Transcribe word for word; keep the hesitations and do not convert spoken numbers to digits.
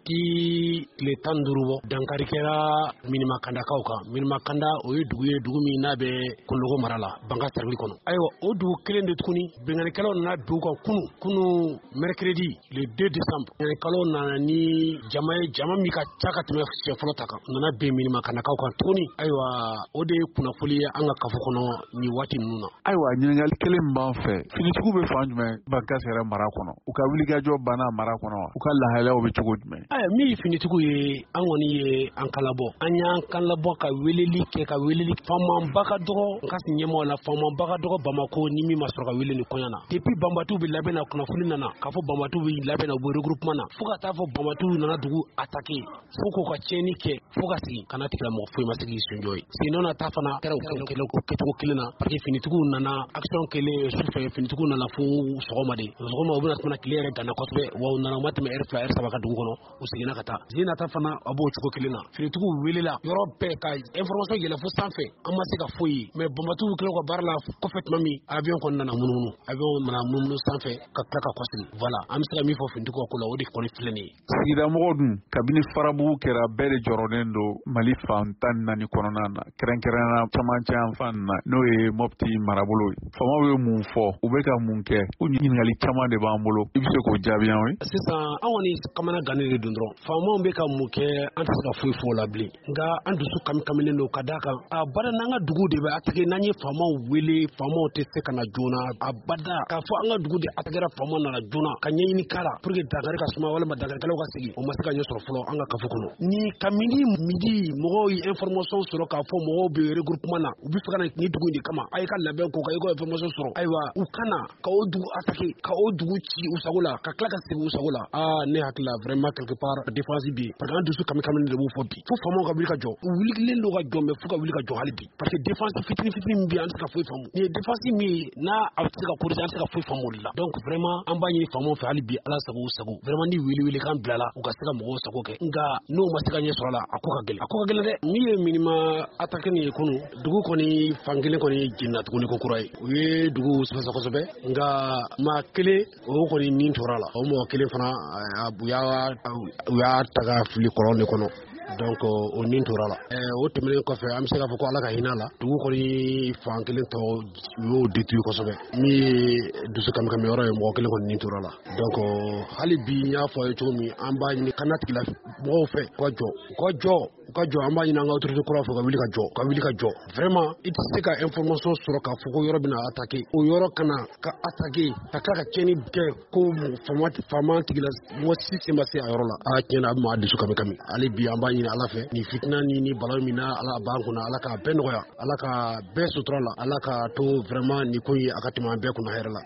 depuis le tan duuru bɔ dankari kɛra minimakandakaw kan. Minimakanda o ye dugu ye dugu min n'a bɛ Kondoko mara la Banka Sarwili kɔnɔ. Ayiwa o dugu kelen de tuguni benganikɛlaw nana bin u kan kunu kunu mercredi le deux décembre. Benganikɛlaw nana ni jama ye jama min ka ca ka tɛmɛ siɲɛ fɔlɔ ta kan nana bin minimakandakaw kan tuguni. Ayiwa o de ye kunnafoni ye an ka kafo kɔnɔ ni waati ninnu na. Ayiwa ɲininkali kelen min b'an fɛ finitigiw bɛ fan jumɛn Banka yɛrɛ mara kɔnɔ u ka wulikajɔ banna mara kɔnɔ u ka lahalaw bɛ cogo jumɛn? Ayiwa min ye finitigiw ye an kɔni ye an kan labɔ an y'an kan labɔ ka weleli kɛ ka weleli famanba ka dɔgɔ n ka ɲɛmɔgɔ la famanba ka dɔgɔ Bamako ni min ma sɔrɔ ka wele ni kɔɲɔ na depuis Banbatu bɛ labɛn na kunnafoni nana k'a fɔ Banbatu bɛ labɛn na u bɛ regroupement na fo ka taa fɔ Banbatu nana dugu attaquer fo k'u ka tiɲɛni kɛ fo ka sigi kana tigɛ mɔgɔ foyi ma sigi sunjɔ ye sinon na ta fana kɛra o kɛcogo kelen na parce que finitigiw nana action kelen sufɛ finitigiw nana fo sɔgɔma de sɔgɔma u bɛna tɛmɛ tile yɛrɛ ganna kosɛbɛ wa u nana u ma tɛmɛ heure fila heure saba ka dugu kɔnɔ u seginna ka taa zi nata fana a b'o cogo kelen na finitigiw welela yɔrɔ bɛɛ ka information yɛlɛ fo sanfɛ an ma se ka foyi mais Banbatu kɛlen ka baara la kɔfɛ tuma min avion kɔni nana munumunu avion nana munumunu sanfɛ ka tila ka kɔsigi voilà an bɛ se ka min fɔ finitigiw ko la o de kɔni filɛ nin ye. Sigida mɔgɔw dun kabini farabugu kɛra bɛɛ de jɔrɔnen don Mali fan tan ni naani kɔnɔna na kɛrɛnkɛrɛnna camancɛ yan fan na n'o ye Mopti marabolo ye faamaw ye mun fɔ u bɛ ka mun kɛ u ɲininkali caman de b'an bolo i bɛ se k'o jaabi an ye. Sisan an kɔni kamana gannen de don dɔrɔn faamaw bɛ ka mun kɛ an tɛ se ka foyi fɔ o la bilen nka an dusu kami kamilen don ka d'a kan a bada n'an ka dugu de bɛ attaquer n'an ye faamaw wele faamaw tɛ se ka na joona a bada k'a fɔ an ka dugu de attaquera faamaw nana joona ka ɲɛɲini k'a la pour que dankari ka suma walima dankarikɛlaw ka sigi o ma se ka ɲɛ sɔrɔ fɔlɔ an ka kafo kɔnɔ ni kabini midi mɔgɔw ye information sɔrɔ k'a fɔ mɔgɔw bɛ regroupement na u bɛ fɛ ka na ni dugu in de kama a ye ka labɛn k'o ka i ka information sɔrɔ ayiwa u kana ka o dugu attaquer ka o dugu ci u sago la ka tila ka segin u sago la aa ne hakili la vraiment quelque part défense bi parce que an dusu kami kami de b'u fɔ bi fo faamaw ka wuli ka jɔ u wulilen don ka jɔ mais fo ka wuli ka jɔ hali bi parce que défense fitini fitini min bɛ an tɛ se ka foyi faamu nin ye défense min ye n'a a tɛ se ka corriger an tɛ se ka foyi faamu o la donc vraiment an b'a ɲini faamaw fɛ hali bi ala sago u sago vraiment ni wele wele kan bila la u ka se ka mɔgɔw sago kɛ nka n'o ma se ka ɲɛ sɔrɔ a la a ko ka gɛlɛn a ko ka gɛlɛn dɛ min ye minima attaque nin ye kunun dugu kɔni fan kelen kɔni jenina tuguni ko kura ye u ye dugu sɛbɛsɛ kosɛbɛ nka maa kelen o kɔni nin tora la o mɔgɔ kelen fana u y'a u y'a ta ka fili kɔlɔn de kɔnɔ donc o nin tora la o tɛmɛnen kɔfɛ an bɛ se k'a fɔ ko ala ka hinɛ la dugu kɔni fan kelen tɔ y'o détruit kosɛbɛ min ye dusu kami kami yɔrɔ ye mɔgɔ kelen kɔni nin tora la donc hali bi n y'a fɔ a ye cogo min an b'a ɲini kana tigila mɔgɔw fɛ u ka jɔ u ka jɔ u ka jɔ an b'a ɲini an ka autorité kura fɛ ka wuli ka jɔ ka wuli ka jɔ vraiment i tɛ se ka information sɔrɔ k'a fɔ ko yɔrɔ bɛna attaquer o yɔrɔ kana ka attaquer ka tila ka tiɲɛni kɛ ko faama faama tigila mɔgɔ si sen ma se a yɔrɔ la a tiɲɛna a bɛ maa dusu kami kami hali bi an b'a ɲini ala fɛ ni fitina ni ni bala min na ala b'an kunna ala k'a bɛɛ nɔgɔya ala ka bɛɛ sutura la ala ka to vraiment ni ko ye a ka tɛmɛ an bɛɛ kunna hɛrɛ la